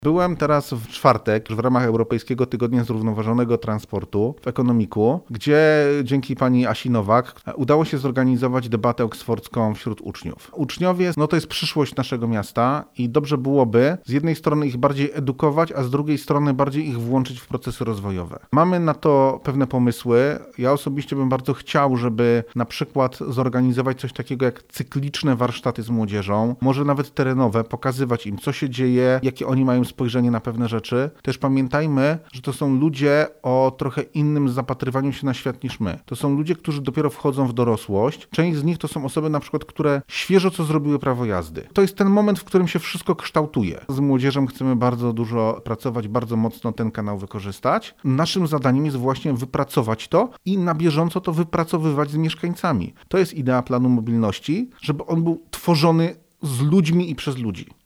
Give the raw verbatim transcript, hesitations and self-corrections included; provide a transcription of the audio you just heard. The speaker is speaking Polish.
Byłem teraz w czwartek w ramach Europejskiego Tygodnia Zrównoważonego Transportu w Ekonomiku, gdzie dzięki pani Asi Nowak udało się zorganizować debatę oksfordzką wśród uczniów. Uczniowie, no to jest przyszłość naszego miasta i dobrze byłoby z jednej strony ich bardziej edukować, a z drugiej strony bardziej ich włączyć w procesy rozwojowe. Mamy na to pewne pomysły. Ja osobiście bym bardzo chciał, żeby na przykład zorganizować coś takiego jak cykliczne warsztaty z młodzieżą, może nawet terenowe, pokazywać im, co się dzieje, jakie oni mają spojrzenie na pewne rzeczy. Też pamiętajmy, że to są ludzie o trochę innym zapatrywaniu się na świat niż my. To są ludzie, którzy dopiero wchodzą w dorosłość. Część z nich to są osoby na przykład, które świeżo co zrobiły prawo jazdy. To jest ten moment, w którym się wszystko kształtuje. Z młodzieżą chcemy bardzo dużo pracować, bardzo mocno ten kanał wykorzystać. Naszym zadaniem jest właśnie wypracować to i na bieżąco to wypracowywać z mieszkańcami. To jest idea planu mobilności, żeby on był tworzony z ludźmi i przez ludzi.